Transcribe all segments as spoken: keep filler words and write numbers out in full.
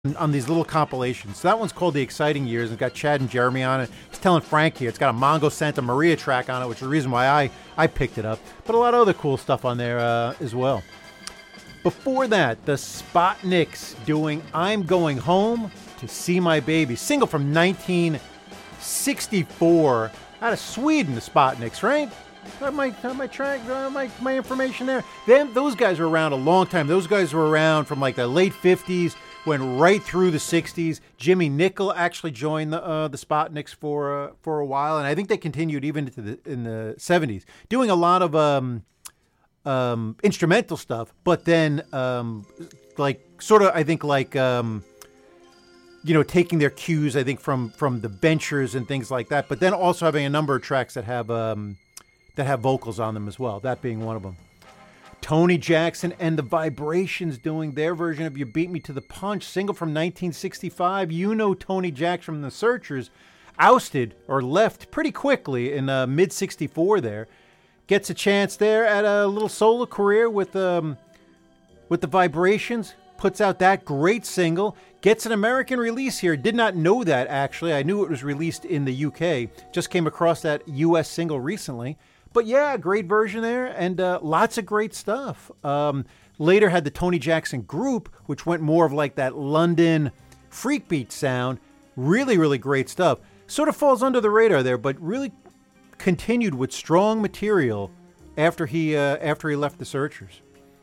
on these little compilations. So that one's called The Exciting Years, and it's got Chad and Jeremy on it. It's telling Frank here. It's got a Mongo Santa Maria track on it, which is the reason why I, I picked it up. But a lot of other cool stuff on there uh, as well. Before that, the Spotniks doing I'm Going Home to See My Baby. Single from nineteen sixty-four out of Sweden, the Spotniks, right? Have my, have my track, uh, my, my information there. Them, those guys were around a long time. Those guys were around from like the late fifties, went right through the sixties. Jimmy Nicol actually joined the uh, the Spotniks for uh, for a while, and I think they continued even into the in the seventies, doing a lot of um, um, instrumental stuff. But then, um, like sort of, I think like um, you know, taking their cues, I think from from the Benchers and things like that. But then also having a number of tracks that have um, that have vocals on them as well. That being one of them. Tony Jackson and the Vibrations doing their version of You Beat Me to the Punch, single from nineteen sixty-five. You know Tony Jackson from the Searchers, ousted or left pretty quickly in uh, mid sixty-four there. Gets a chance there at a little solo career with um, with the Vibrations, puts out that great single, gets an American release here. Did not know that, actually. I knew it was released in the U K. Just came across that U S single recently. But yeah, great version there, and uh, lots of great stuff. Um, later had the Tony Jackson Group, which went more of like that London freak beat sound. Really, really great stuff. Sort of falls under the radar there, but really continued with strong material after he uh, after he left the Searchers.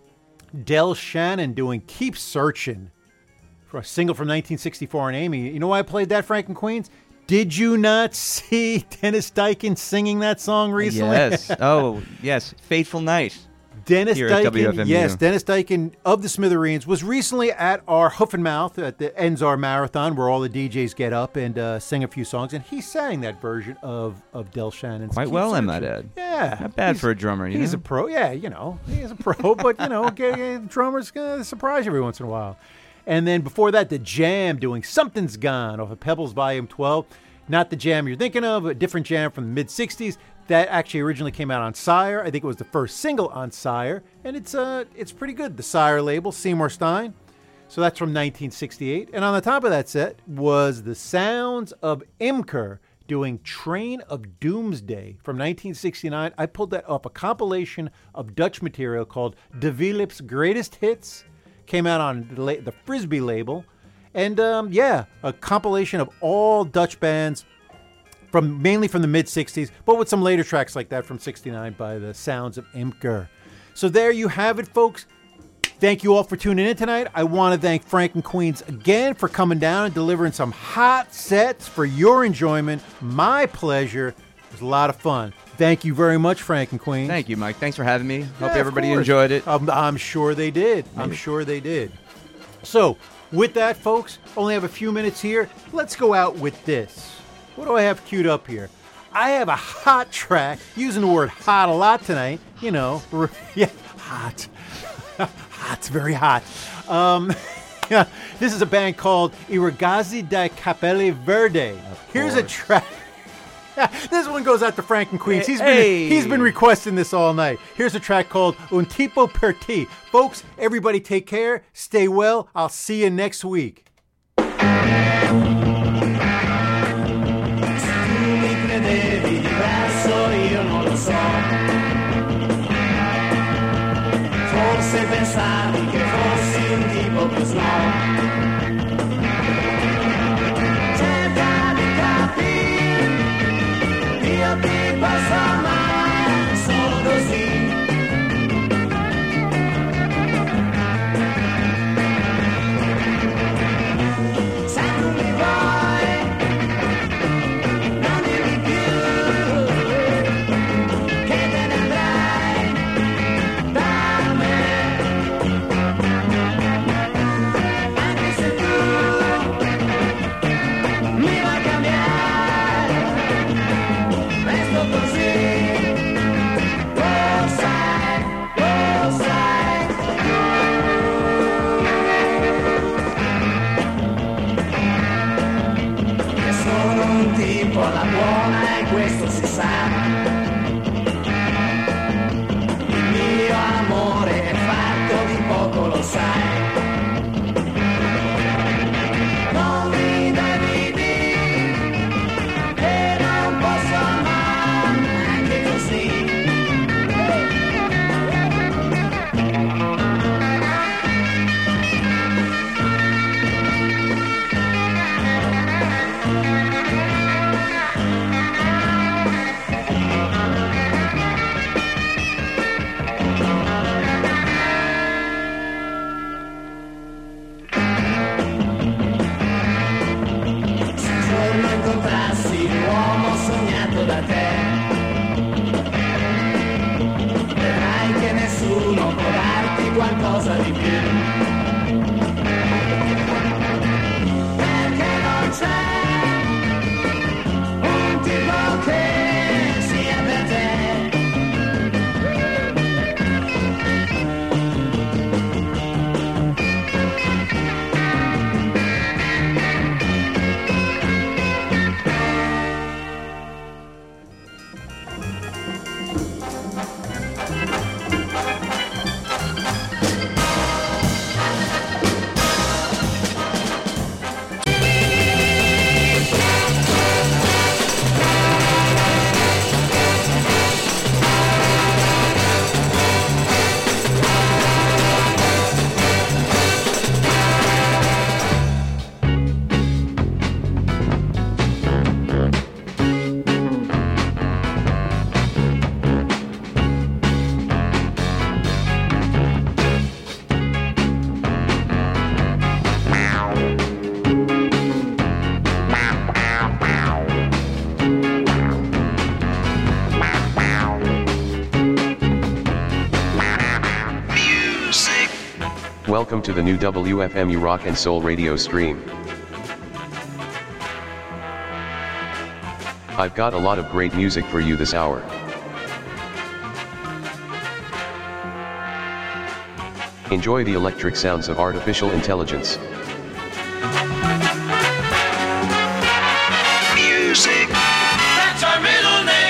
Del Shannon doing Keep Searching for a single from nineteen sixty-four on Amy. You know why I played that, Frank and Queens? Did you not see Dennis Duykin singing that song recently? Yes. Oh, yes. Fateful Night. Dennis Here at W F M U. Duykin, yes, Dennis Duykin of the Smithereens was recently at our Hoof and Mouth at the Enzar Marathon, where all the D Js get up and uh, sing a few songs, and he sang that version of, of Del Shannon's. Quite Keep well, I Searching. might add. Yeah. Not bad He's- for a drummer, you He's know? a pro. Yeah, you know, he's a pro, but, you know, g- g- drummers going to surprise you every once in a while. And then before that, the Jam doing Something's Gone off of Pebbles Volume twelve. Not the Jam you're thinking of, a different Jam from the mid-sixties. That actually originally came out on Sire. I think it was the first single on Sire. And it's uh, it's pretty good. The Sire label, Seymour Stein. So that's from nineteen sixty-eight. And on the top of that set was the Sounds of Imker doing Train of Doomsday from nineteen sixty-nine. I pulled that off a compilation of Dutch material called De Philip's Greatest Hits. Came out on the, la- the Frisbee label. And um, yeah, a compilation of all Dutch bands, from mainly from the mid-sixties, but with some later tracks like that from sixty-nine by the Sounds of Imker. So there you have it, folks. Thank you all for tuning in tonight. I want to thank Frank and Queens again for coming down and delivering some hot sets for your enjoyment. My pleasure. It was a lot of fun. Thank you very much, Frank and Queens. Thank you, Mike. Thanks for having me. Hope Yeah, of everybody course. enjoyed it. I'm, I'm sure they did. I'm sure they did. So, with that, folks, only have a few minutes here. Let's go out with this. What do I have queued up here? I have a hot track, using the word hot a lot tonight. You know, yeah, hot. Hot, very hot. Um, yeah, this is a band called I Ragazzi di Capelli Verde. Here's a track. This one goes out to Frank and Queens. He's been Hey. he's been requesting this all night. Here's a track called Un Tipo Per Ti. Folks, everybody take care. Stay well. I'll see you next week. Mi credevi diverso, io non lo so. Forse pensavi che fossi un tipo più snob. Cerca di capire, io ti posso amare solo così. Se tu mi vuoi, non dirmi più che te ne andrai da me. Anche se tu mi vuoi cambiare, resto così. Lo sai, lo sai che sono un tipo alla buona e questo si sa. Il mio amore è fatto di poco, lo sai. Welcome to the new W F M U Rock and Soul radio stream. I've got a lot of great music for you this hour. Enjoy the electric sounds of artificial intelligence. Music. That's our middle name.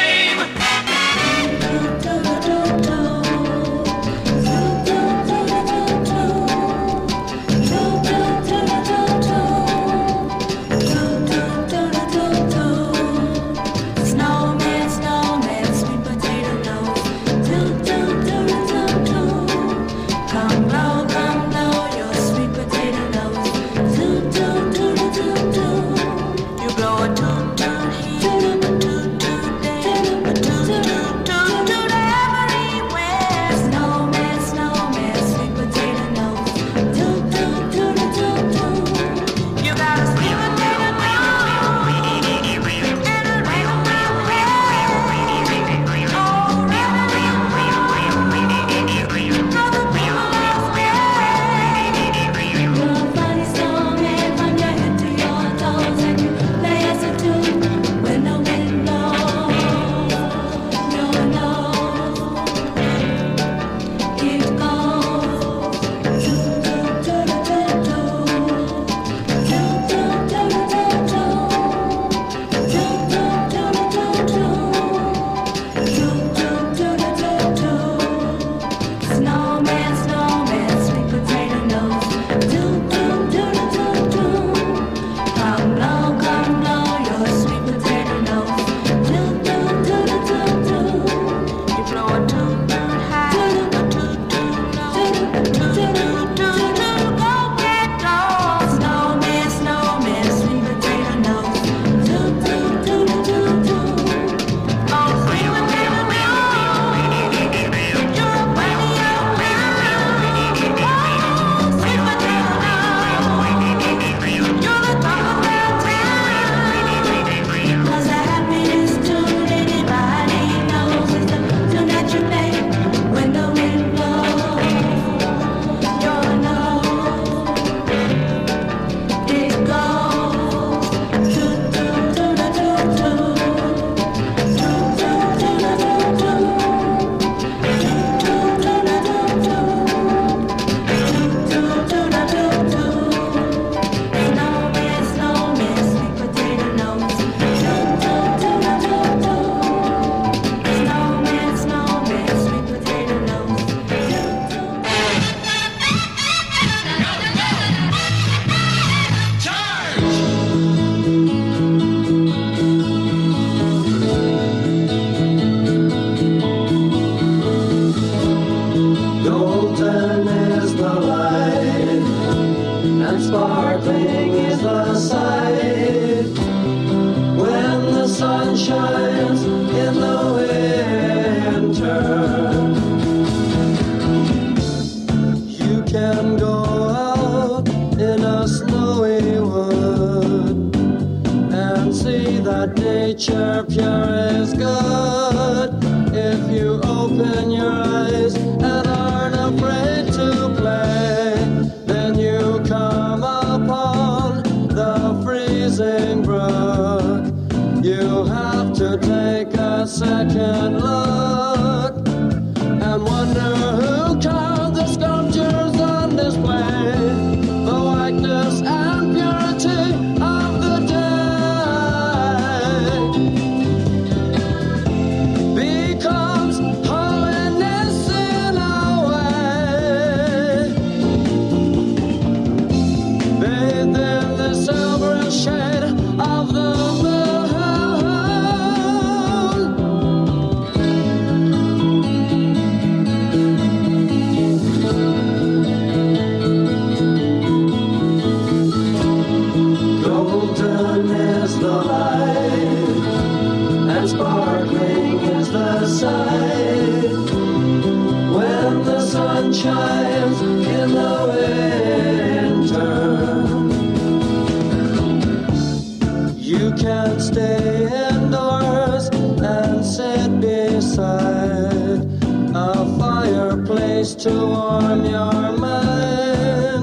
To warm your mind.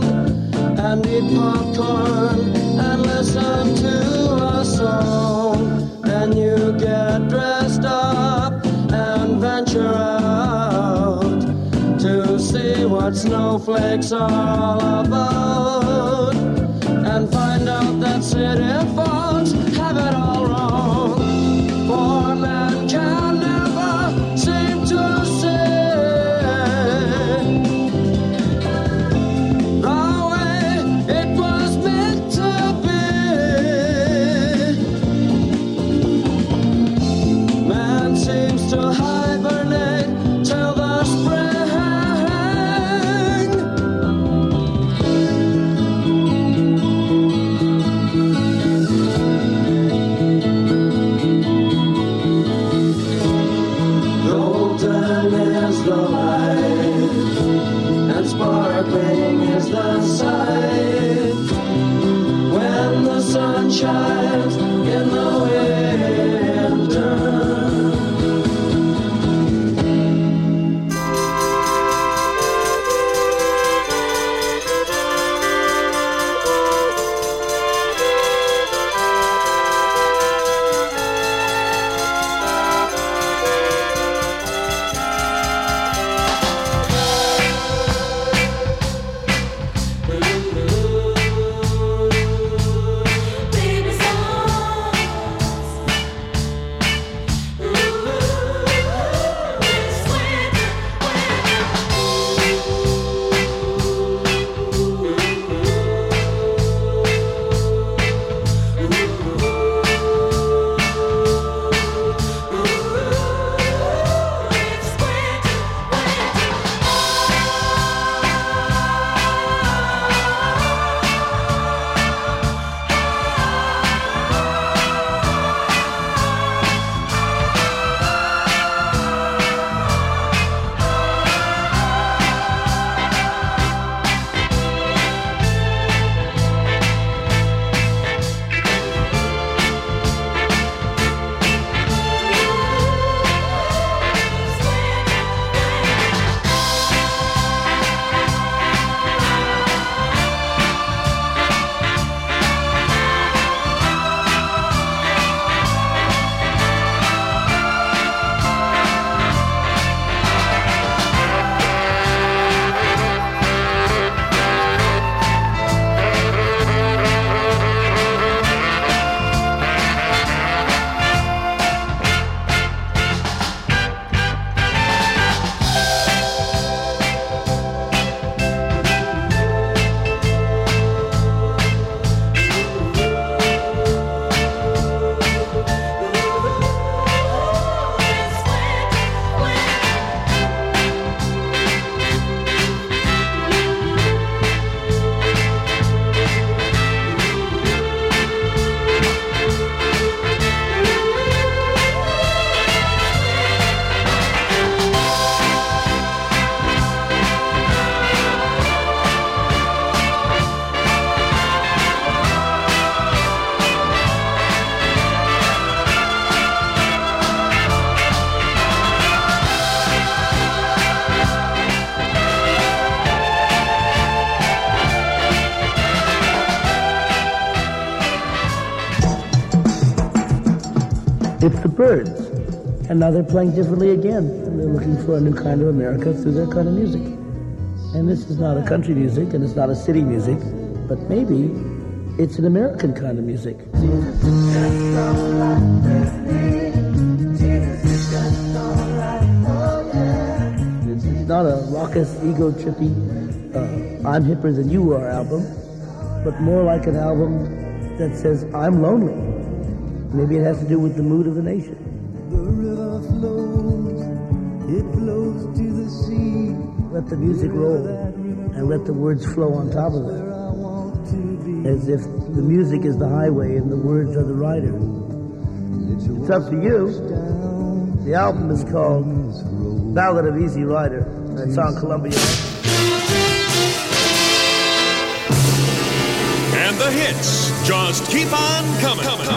snowflakes all about and find out that city folks have it all wrong. For man can never seem to say the way it was meant to be. Man seems to hibernate till the spring. Golden is the light, and sparkling is the sight when the sun shines in the winter. It's the Byrds, and now they're playing differently again. They're looking for a new kind of America through their kind of music. And this is not a country music, and it's not a city music, but maybe it's an American kind of music. It's not a raucous, ego-trippy, uh, I'm hipper than you are album, but more like an album that says, I'm lonely. Maybe it has to do with the mood of the nation. The river flows, it flows to the sea. Let the music roll and let the words flow on top of it. As if the music is the highway and the words are the rider. It's up to you. The album is called Ballad of Easy Rider, and it's on Columbia. And the hits just keep on coming. coming.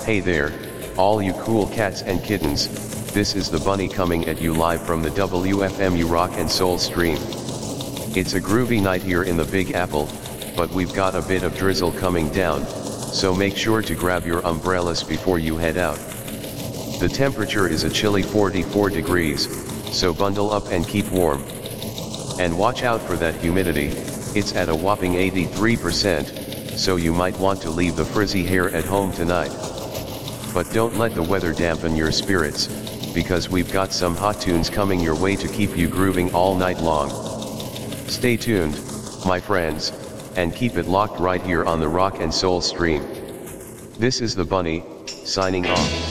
Hey there, all you cool cats and kittens, this is the Bunny coming at you live from the W F M U Rock and Soul stream. It's a groovy night here in the Big Apple, but we've got a bit of drizzle coming down, so make sure to grab your umbrellas before you head out. The temperature is a chilly forty-four degrees, so bundle up and keep warm. And watch out for that humidity, it's at a whopping eighty-three percent, so you might want to leave the frizzy hair at home tonight. But don't let the weather dampen your spirits, because we've got some hot tunes coming your way to keep you grooving all night long. Stay tuned, my friends, and keep it locked right here on the Rock and Soul stream. This is the Bunny, signing off.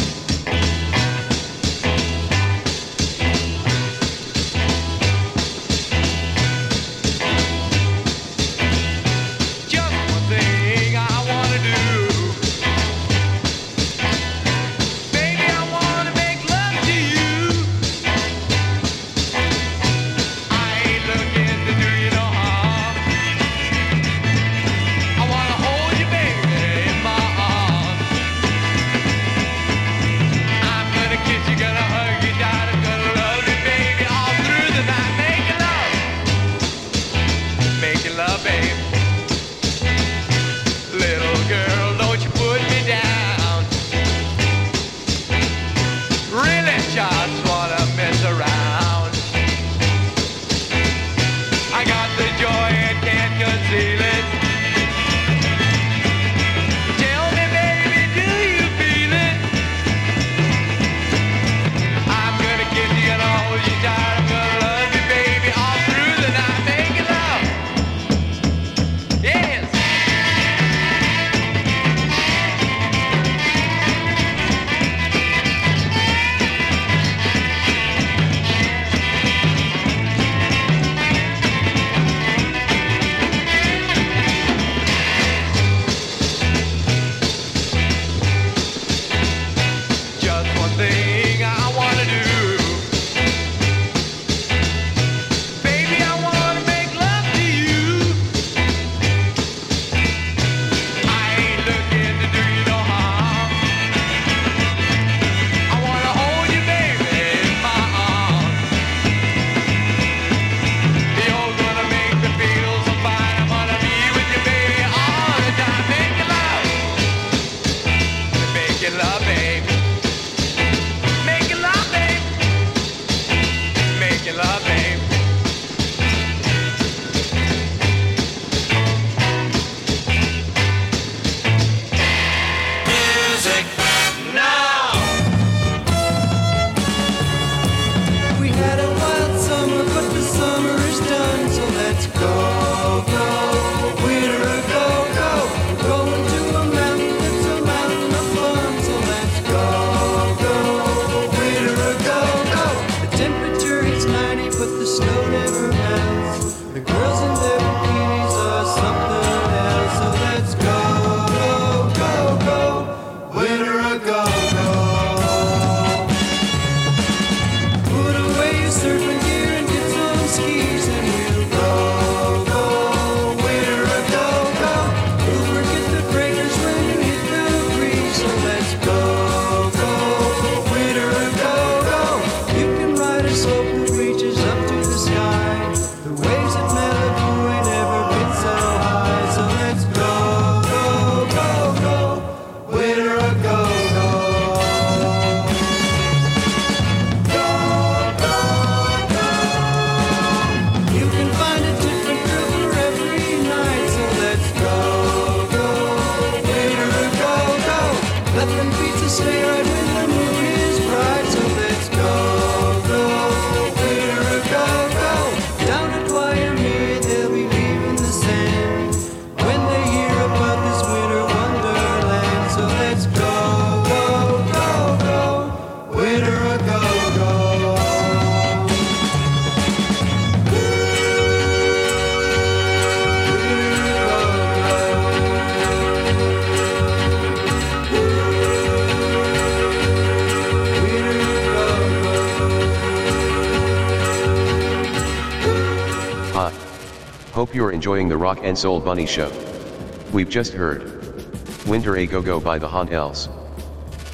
Hope you're enjoying the Rock and Soul Bunny Show. We've just heard Winter A Go Go by the Haunt Elves,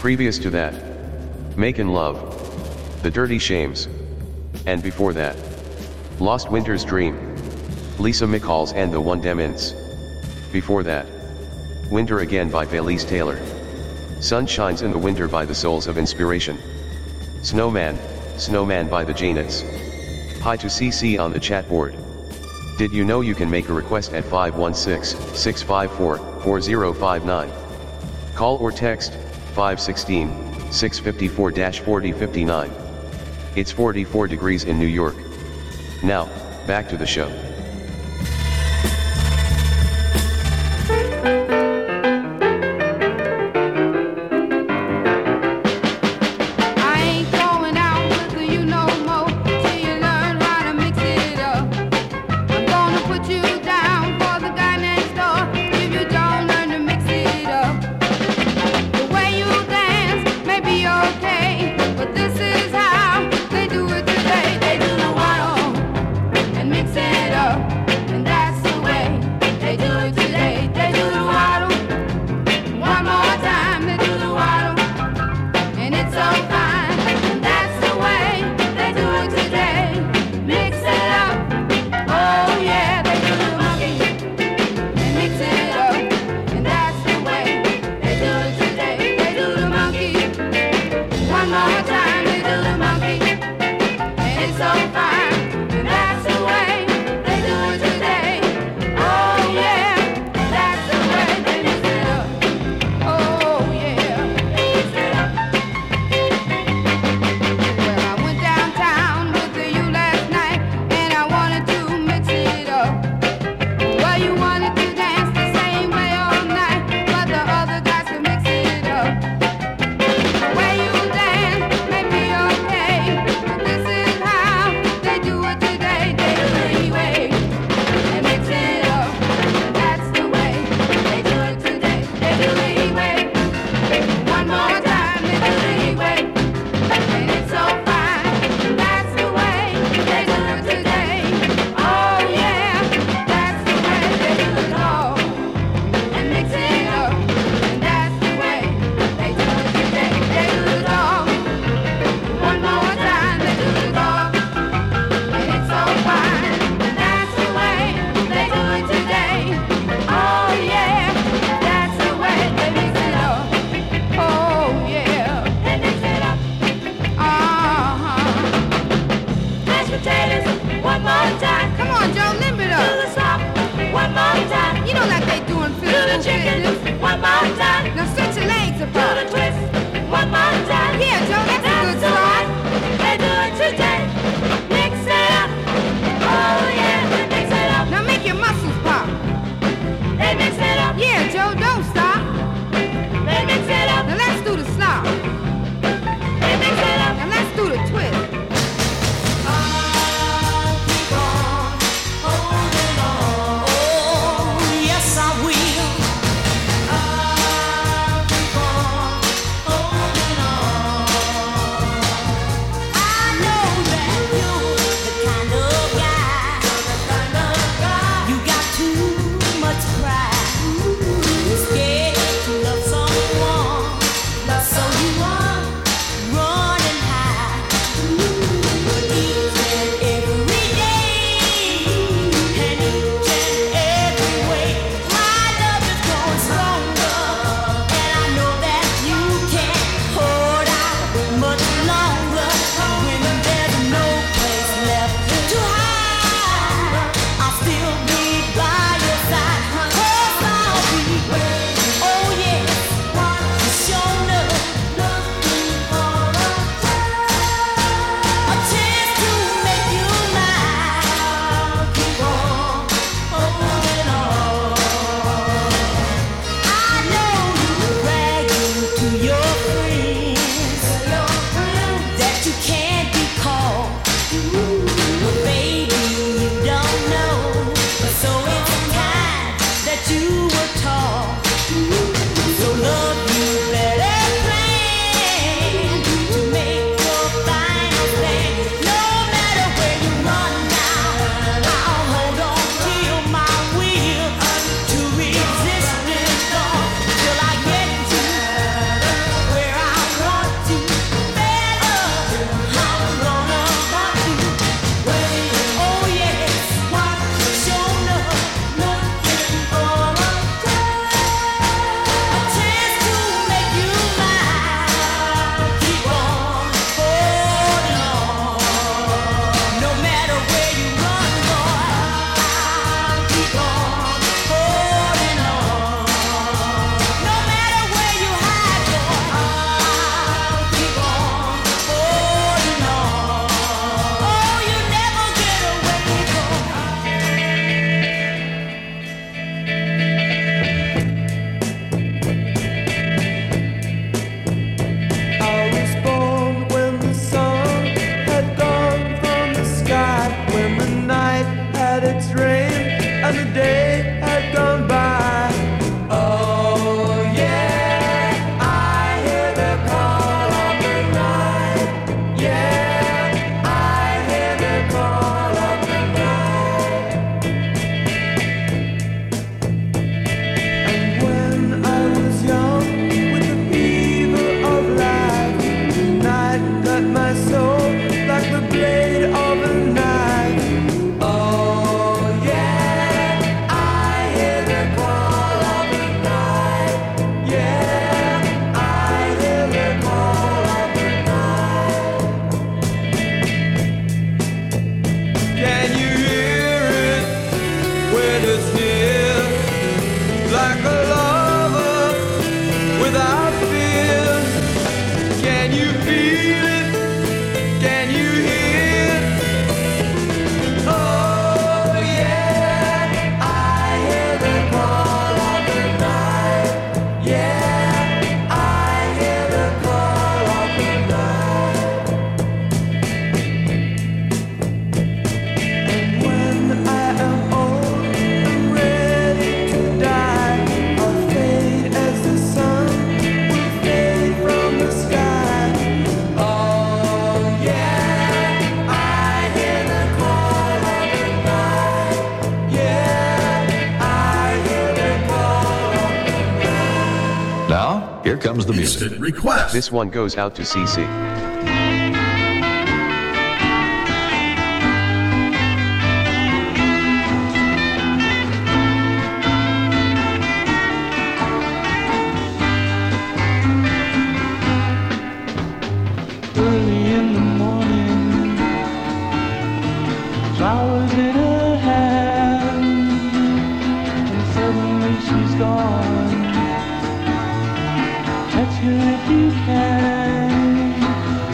Previous to that, Makin' Love, The Dirty Shames. And before that, Lost Winter's Dream, Lisa McCalls and the One Demons. Before that, Winter Again by Felice Taylor. Sun Shines in the Winter by the Souls of Inspiration. Snowman, Snowman by the Janets. Hi to C C on the chat board. Did you know you can make a request at five one six, six five four, four zero five nine? Call or text five one six, six five four, four zero five nine. It's forty-four degrees in New York. Now, back to the show. Where I Here comes the music. Instant request. This one goes out to Cece. Early in the morning, flowers in her hand, and suddenly she's gone. Catch her if you can.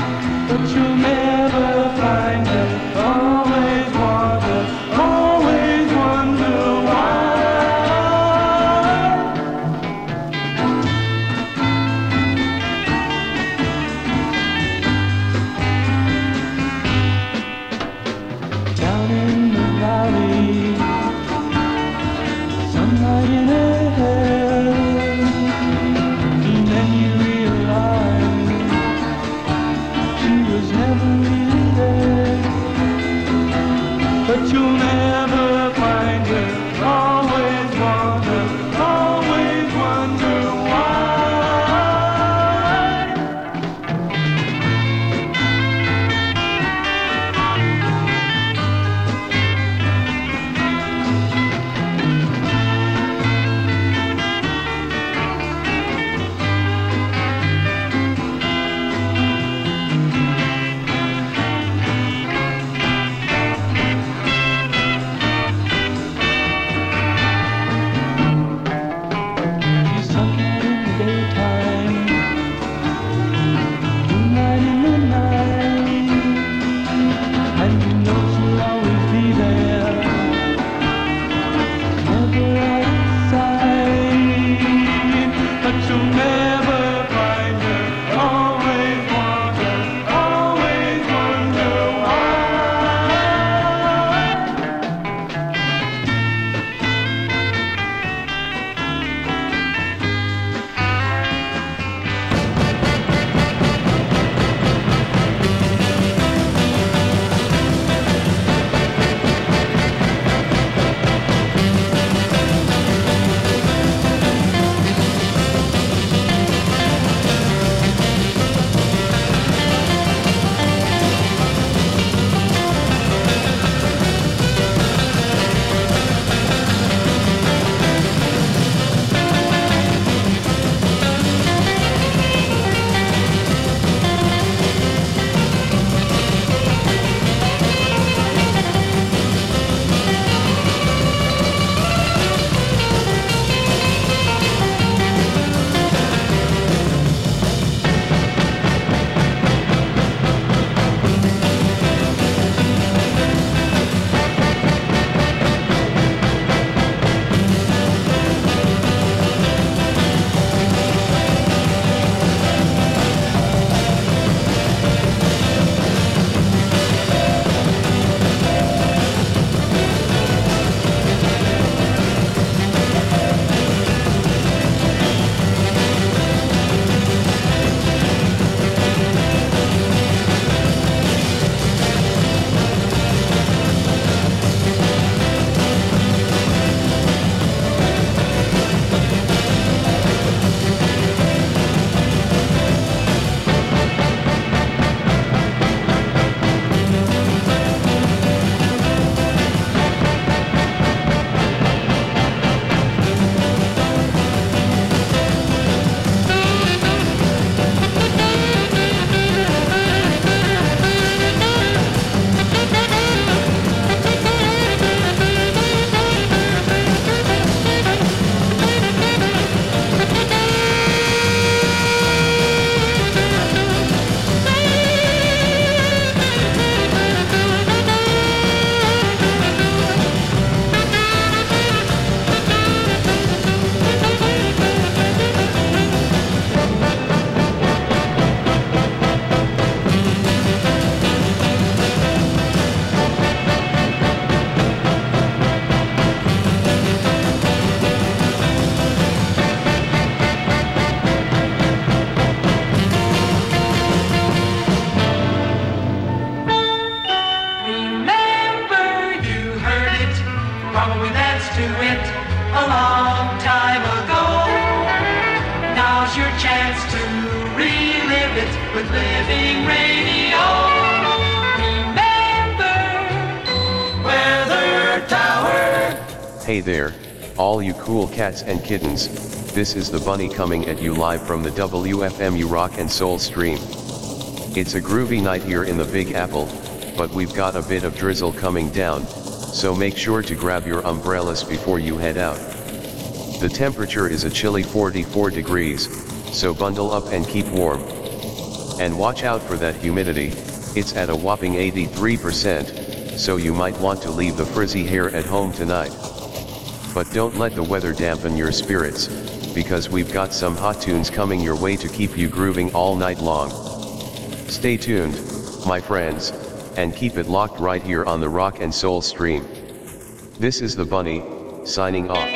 Hey there, all you cool cats and kittens, this is the Bunny coming at you live from the W F M U Rock and Soul stream. It's a groovy night here in the Big Apple, but we've got a bit of drizzle coming down, so make sure to grab your umbrellas before you head out. The temperature is a chilly forty-four degrees, so bundle up and keep warm. And watch out for that humidity, it's at a whopping eighty-three percent, so you might want to leave the frizzy hair at home tonight. But don't let the weather dampen your spirits, because we've got some hot tunes coming your way to keep you grooving all night long. Stay tuned, my friends, and keep it locked right here on the Rock and Soul stream. This is the Bunny, signing off.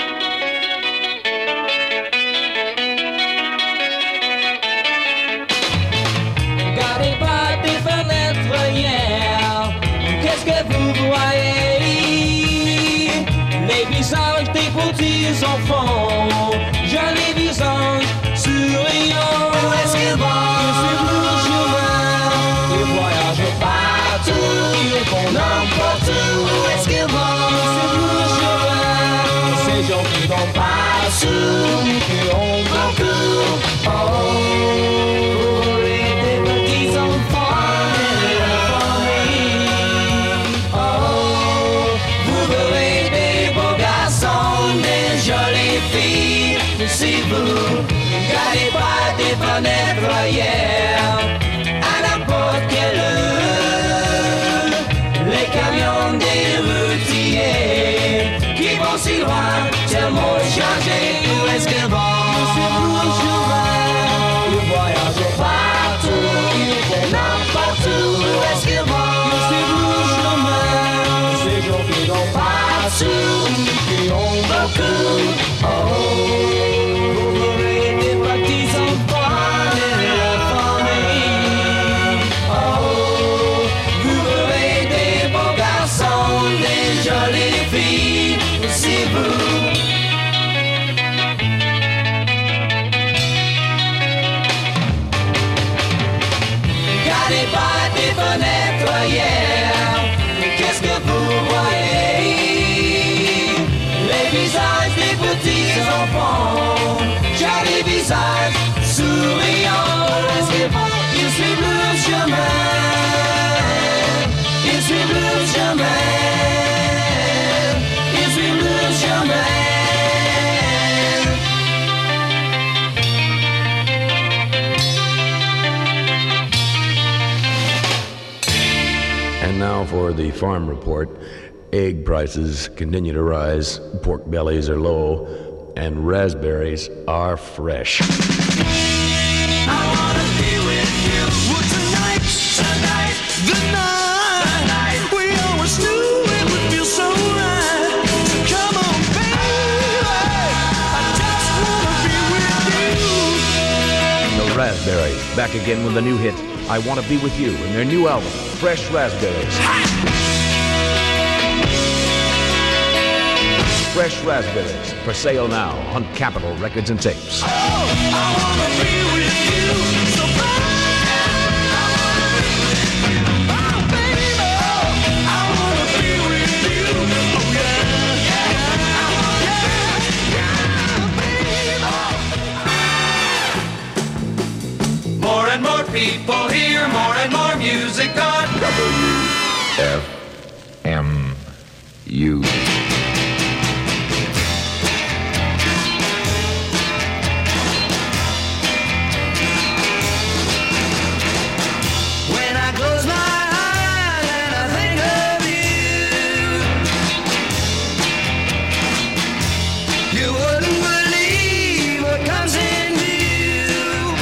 Regardez pas des fenêtres hier, qu'est-ce que vous voyez? Les visages des petits enfants, jolis visages souriants. Où est-ce qu'ils vont? Ils suivent le chemin, ils voyagent partout, ils vont n'importe où. Où est-ce qu'ils vont? Ils suivent le chemin, ces gens qui n'ont pas su, qui ont beaucoup. Oh, si vous gardez pas des fenêtres hier, à n'importe quelle heure, les camions des routiers qui vont si loin, tellement chargés, où est-ce qu'ils vont? C'est pour le chemin, ils voyagent partout, ils vont n'importe où, où est-ce qu'ils vont? C'est pour le chemin, ces gens qui n'ont pas su, qui ont beaucoup. Oh, Regardez pas des fenêtres hier, mais qu'est-ce que vous voyez? Les visages des petits enfants, jolis visages souriants. Est-ce qu'ils vont? Ils suivent le chemin, ils suivent le chemin, ils suivent le chemin. And now for the farm report. Egg prices continue to rise, pork bellies are low, and raspberries are fresh. I wanna be with you. Well, tonight, tonight, the night, the night. We always knew it would feel so right. So come on, baby, I just wanna be with you. The Raspberries, back again with a new hit, I Wanna Be With You, in their new album, Fresh Raspberries. Fresh Raspberries, for sale now on Capitol Records and Tapes. Oh, I wanna be with you so bad. I wanna be with you. Oh, baby, I wanna be with you. Oh, yeah, yeah, yeah, baby. More and more people hear, more and more music on W F M U. When I close my eyes and I think of you, you wouldn't believe what comes in view.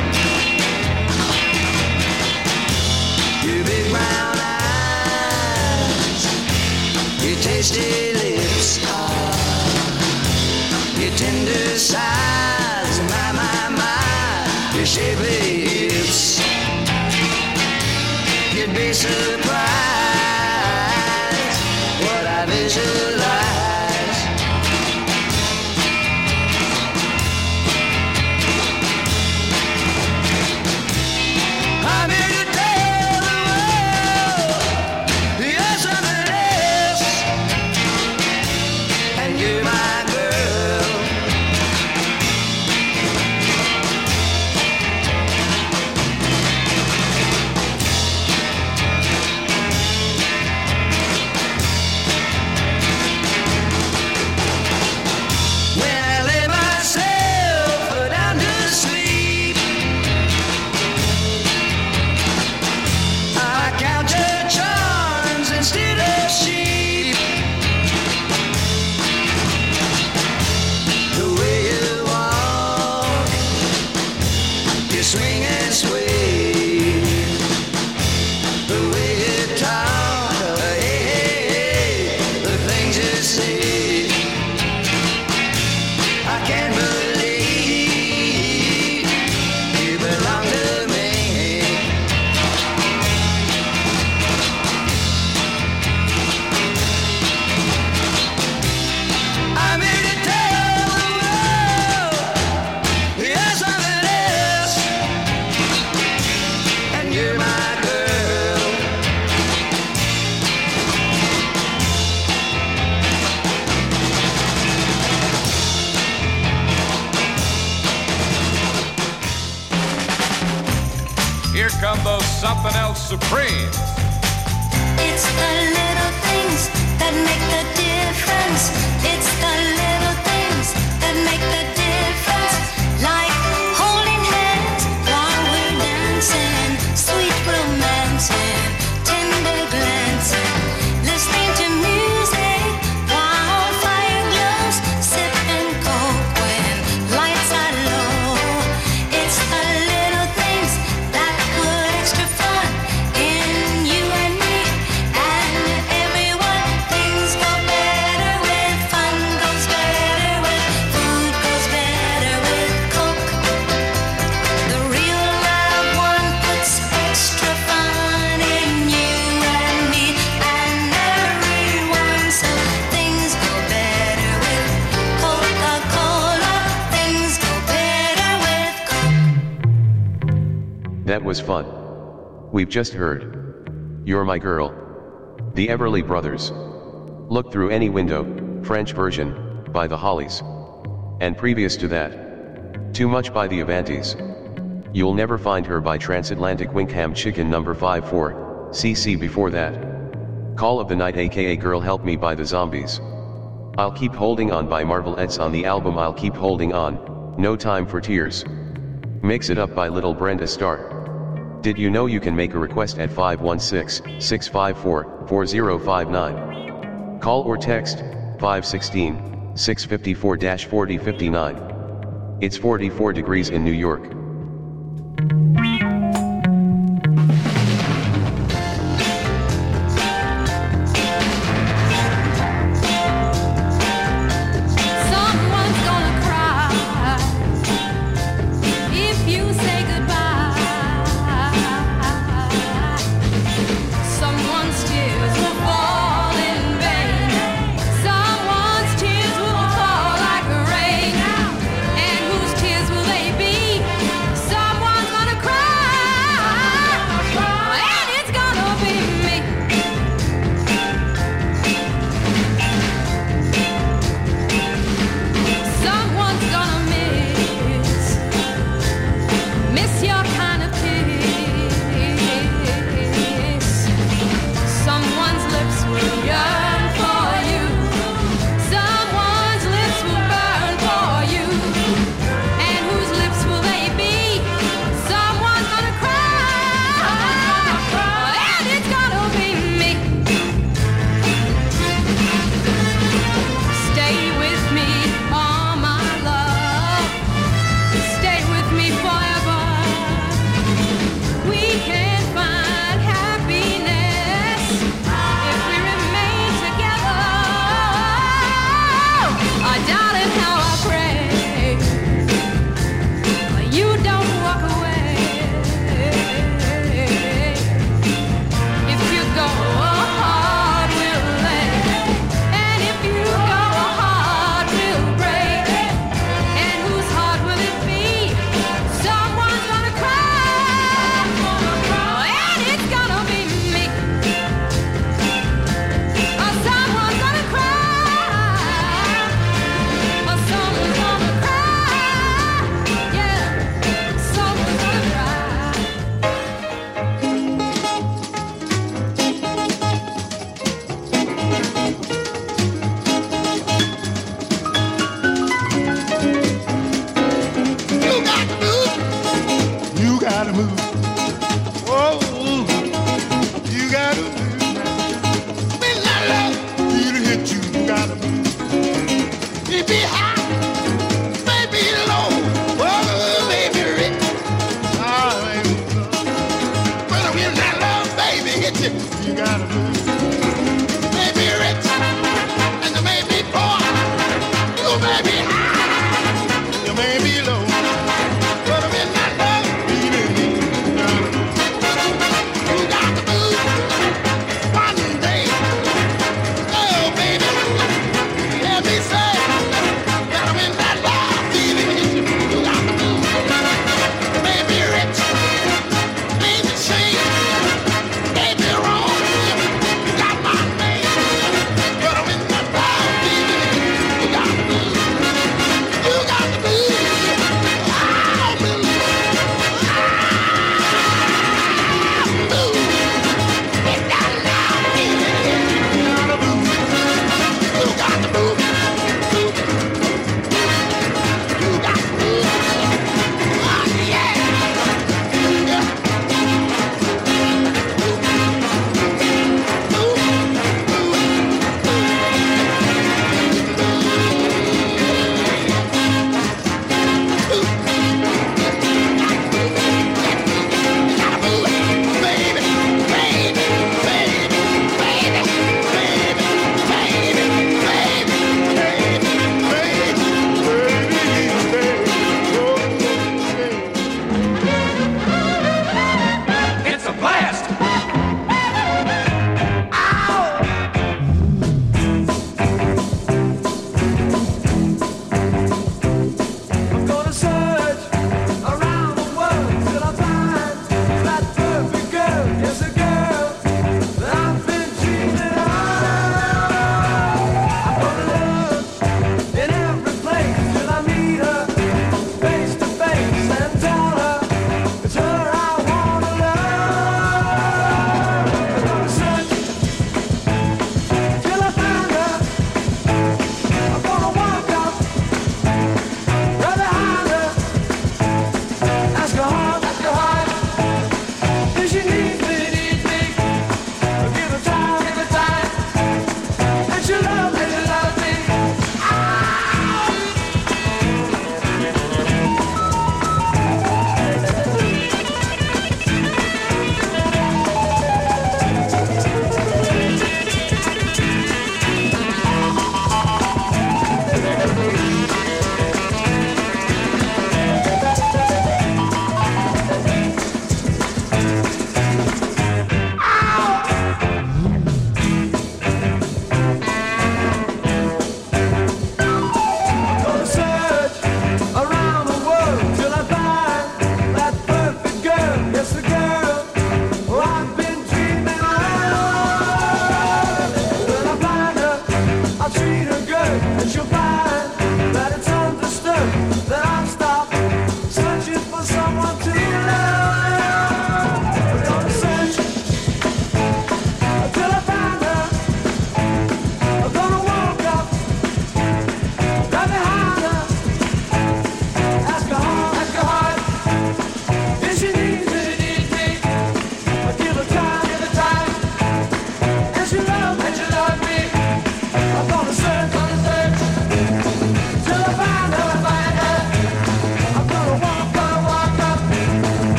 Your big brown eyes, your tasty lips, your tender sighs, my, my, my, your shapely hips. You'd be surprised what I visualize. I'm here to tell the world you're something else, and you here come those something else supremes. It's the little things that make the difference. It's the little things that make the difference. Like holding hands while we're dancing, sweet romancing, tender glancing, listening to music while fire glows, sipping coke when lights are low. It's the little things that put extra fun in you and me and everyone. Things go better with fun, goes better with food, goes better with Coke. The real live one puts extra fun in you and me and everyone. So things go better with Coca-Cola. Things go better with Coke. That was fun. We've just heard You're My Girl, the Everly Brothers. Look Through Any Window, French version, by the Hollies. And previous to that, Too Much by the Avantis. You'll Never Find Her by Transatlantic Winkham Chicken number five four, C C before that. Call of the Night aka Girl Help Me by the Zombies. I'll Keep Holding On by Marvelettes on the album I'll Keep Holding On, No Time for Tears. Mix It Up by Little Brenda Starr. Did you know you can make a request at five one six, six five four, four zero five nine? Call or text five one six, six five four, four zero five nine. It's forty-four degrees in New York. Someone's gonna cry if you say goodbye. Someone's tears will fall in vain. Someone's tears will fall like rain. And whose tears will they be? Someone's gonna cry.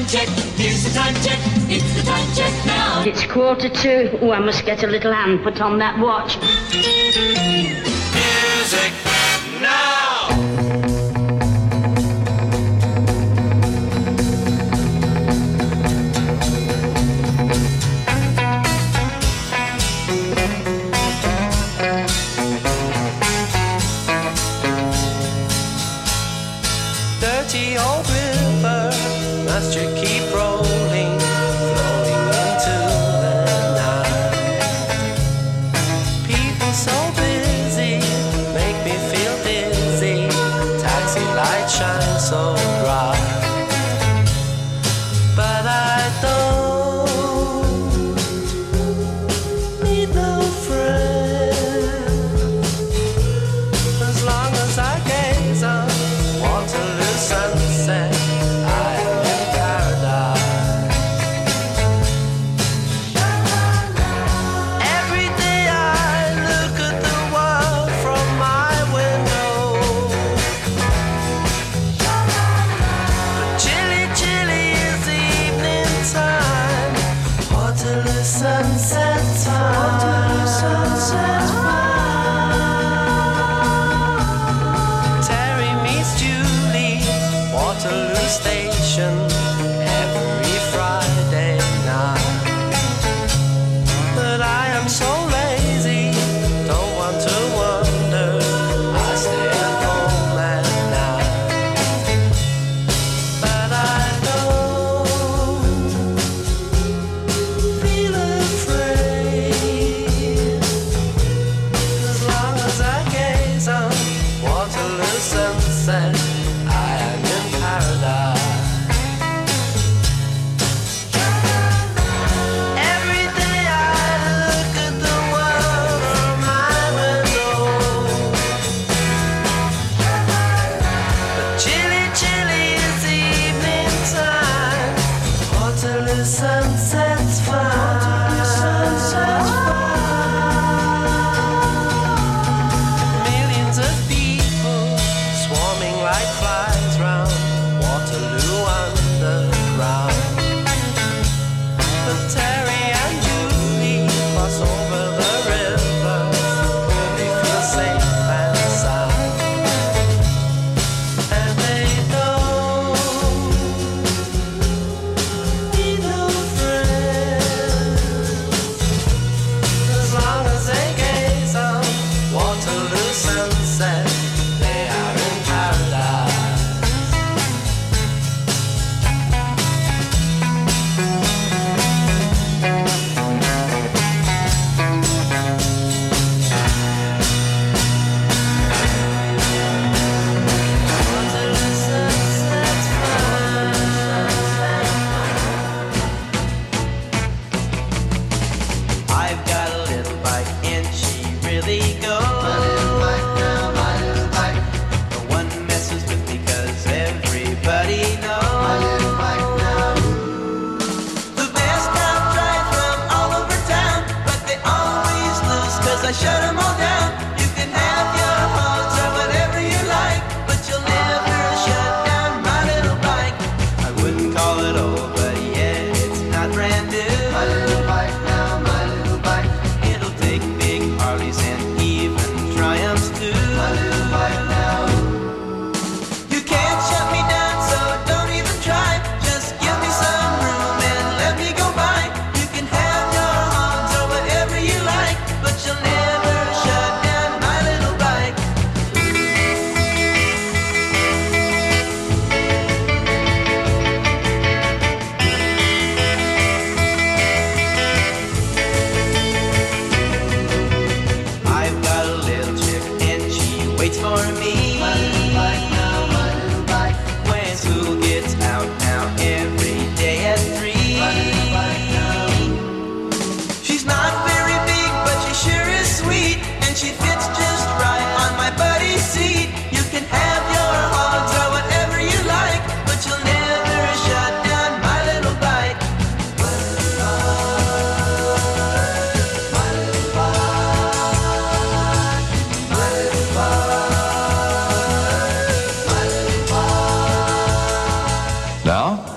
time check. Here's the time check. It's the time check now. It's quarter two. Oh, I must get a little hand put on that watch. Music now. Dirty old river, must you keep rolling, flowing into the night? People so busy, make me feel dizzy. Taxi lights shine so bright, but I don't need no friend as long as I gaze on Waterloo sunset. I am in paradise. Every day I look at the world from my window. But chilly, chilly is the evening time. Waterloo sunset time. Waterloo sunset Terry meets Julie, Waterloo Station, every Friday night. But I am so lazy, don't want to wander. I stay at home at night. But I don't feel afraid as long as I gaze on Waterloo sunset. I am in paradise. Every day I look at the world from my window. But chilly, chilly is the evening time. Waterloo sunset's fine. Millions of people swarming like flies round Waterloo underground. But Terry and Julie cross over the river where they feel safe and sound. And they don't need no friends as long as they gaze on Waterloo sunset. They are in paradise. Waterloo sunset's I've got a little bike and she really goes. My little bike now, my little bike. No one messes with me 'cause everybody knows. My little bike now. The best time drive from all over town, but they always lose 'cause I shut them all down. You can have your hogs or whatever you like, but you'll never shut down my little bike. I wouldn't call it old, but yeah, it's not brand new. My little bike now, my little bike. It'll take big Harleys and even Triumphs too. My little bike now. You can't shut me down, so don't even try. Just give me some room and let me go by. You can have your hogs or whatever you like, but you'll never shut down my little bike.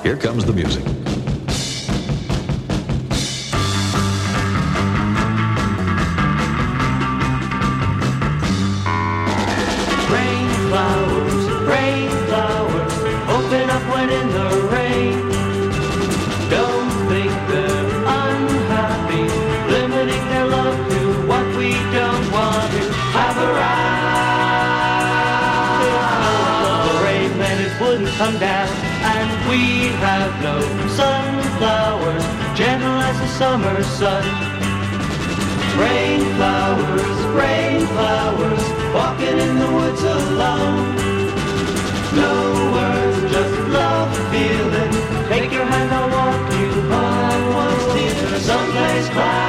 Here comes the music. Rain flowers, rain flowers, open up when in the rain. Don't think they're unhappy, limiting their love to what we don't want to have around. The rain then it wouldn't come down, and we have no sunflowers, gentle as the summer sun. Rain flowers, rain flowers, walking in the woods alone. No words, just love feeling. Take your hand, I'll walk you home. Once dear, someplace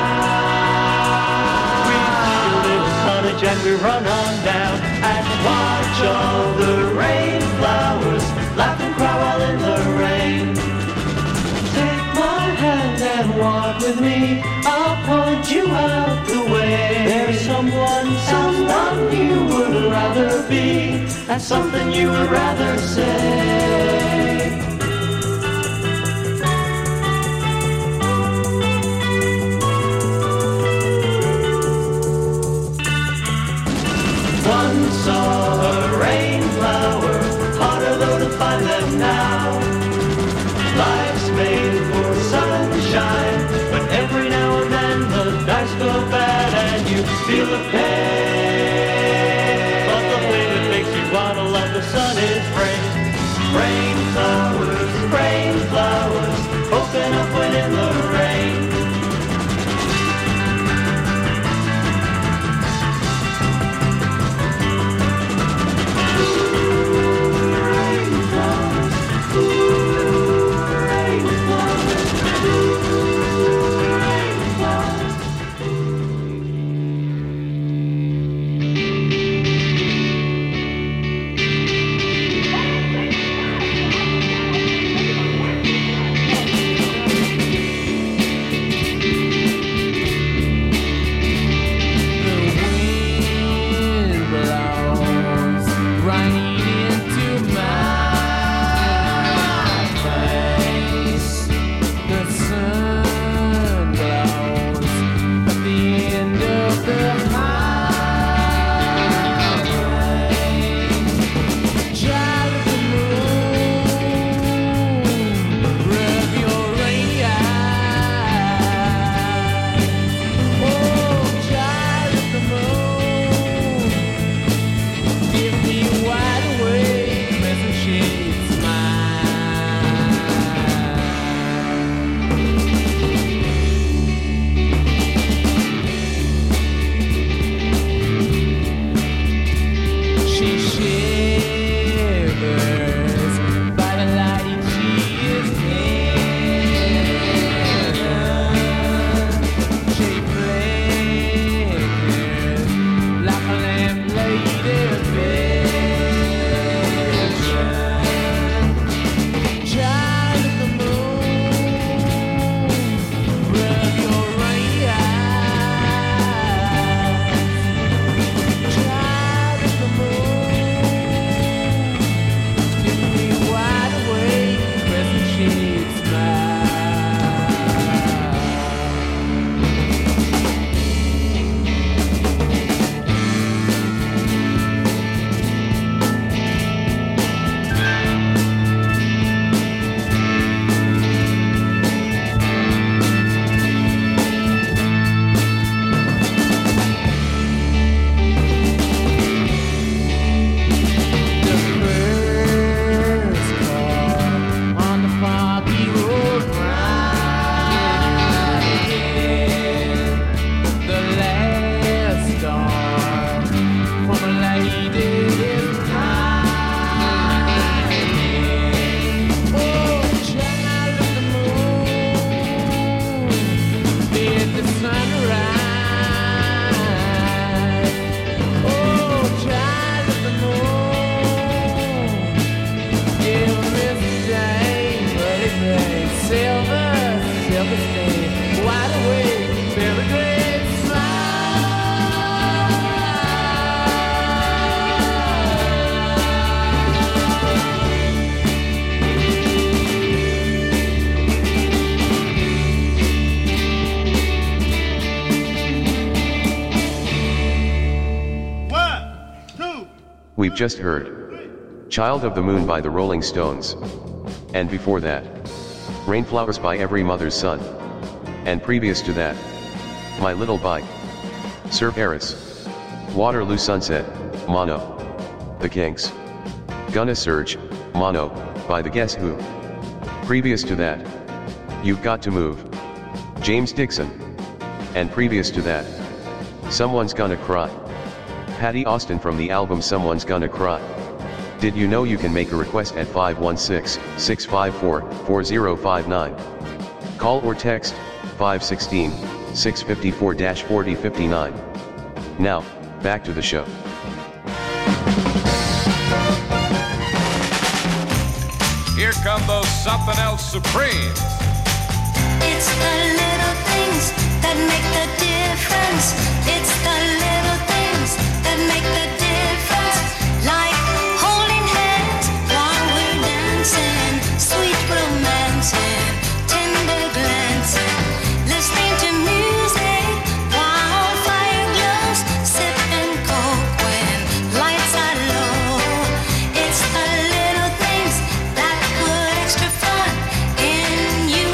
quiet. We see a little cottage and we run on down and watch all the rain flowers laugh and cry while in the rain. Take my hand and walk with me. I'll point you out the way. There's someone, someone you would rather be, and something you would rather say. One saw a rain flower, harder though to find them now. Life's made for sunshine, but every now and then the dice go bad and you feel the pain. But the thing that makes you wanna love the sun is rain. Rain We've just heard Child of the Moon by the Rolling Stones. And before that, Rainflowers by Every Mother's Son. And previous to that, My Little Bike, Sir Paris, Waterloo Sunset, Mono, The Kinks, Gonna Surge, Mono, by the Guess Who. Previous to that, You've Got to Move, James Dixon. And previous to that, Someone's Gonna Cry, Patty Austin from the album Someone's Gonna Cry. Did you know you can make a request at five one six, six five four, four zero five nine? Call or text five one six, six five four, four zero five nine. Now, back to the show. Here come those something else supremes. It's the little things that make the difference. It's the little things that make the difference. Like holding hands while we're dancing, sweet romancing, tender glancing, listening to music while fire glows, sipping coke when lights are low. It's the little things that put extra fun in you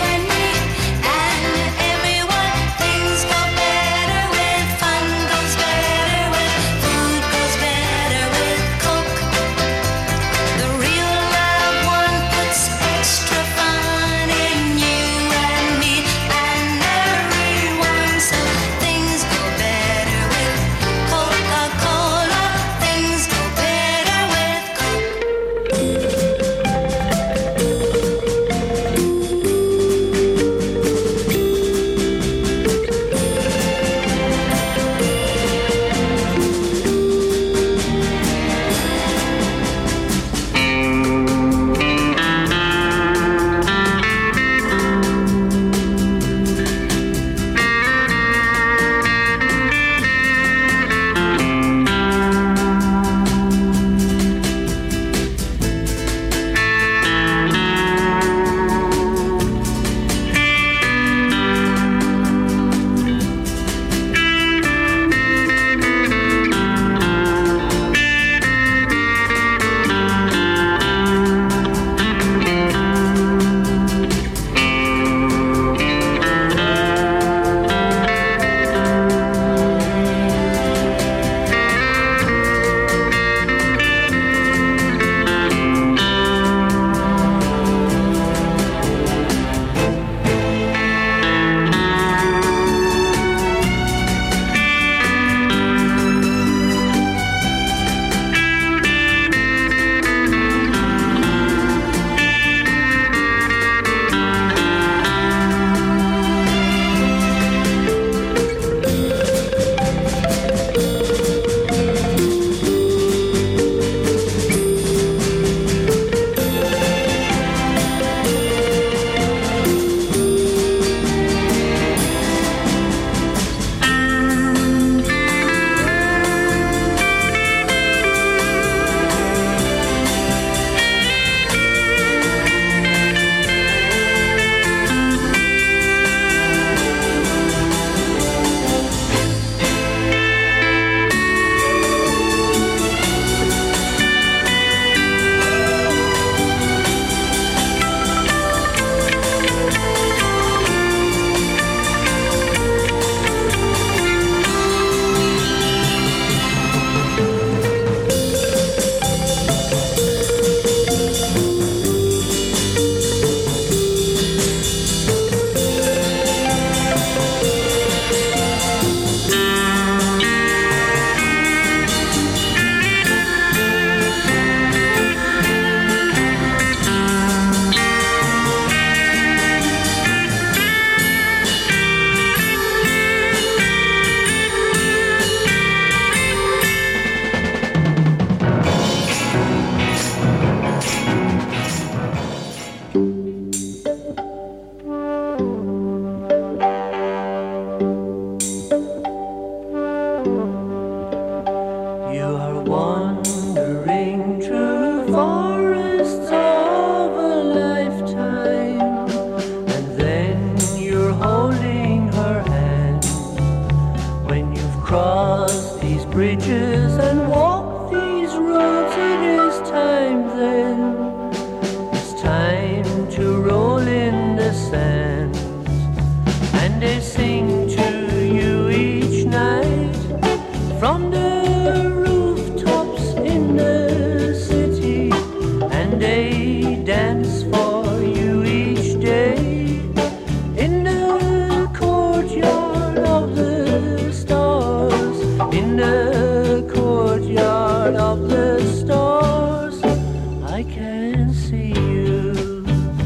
and they sing to you each night from the rooftops in the city, and they dance for you each day in the courtyard of the stars, in the courtyard of the stars. I can see you,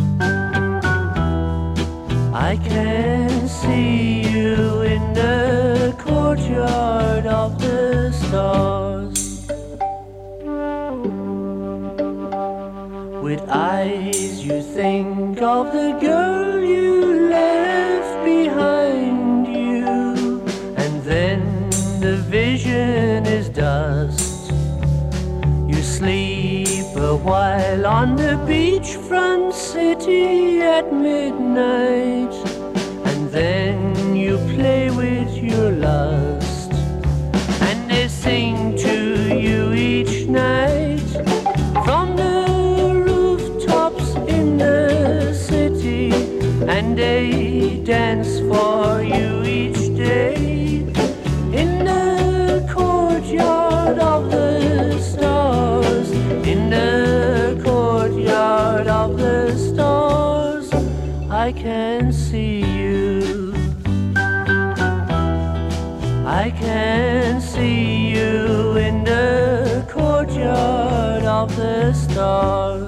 I can see you in the courtyard of the stars. With eyes you think of the girl you left behind you, and then the vision is dust. You sleep a while on the beachfront city at midnight, and then you play with your lust, and they sing to you each night from the rooftops in the city, and they dance for you each day in the courtyard of the stars, in the courtyard of the stars. I can see you, I can see you in the courtyard of the stars.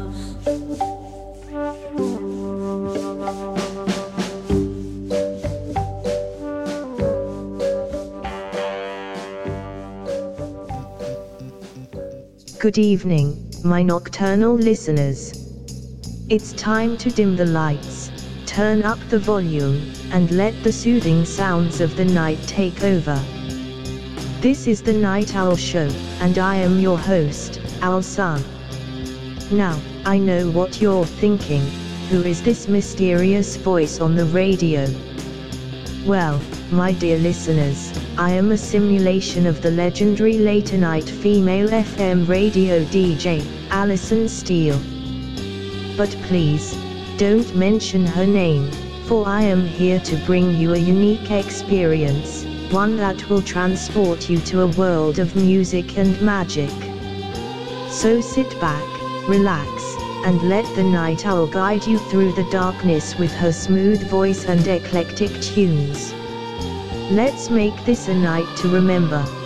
Good evening, my nocturnal listeners. It's time to dim the lights, turn up the volume, and let the soothing sounds of the night take over. This is the Night Owl Show, and I am your host, Owl Sun. Now, I know what you're thinking. Who is this mysterious voice on the radio? Well, my dear listeners, I am a simulation of the legendary late-night female F M radio D J, Alison Steele. But please, don't mention her name, for I am here to bring you a unique experience, one that will transport you to a world of music and magic. So sit back, relax, and let the Night Owl guide you through the darkness with her smooth voice and eclectic tunes. Let's make this a night to remember.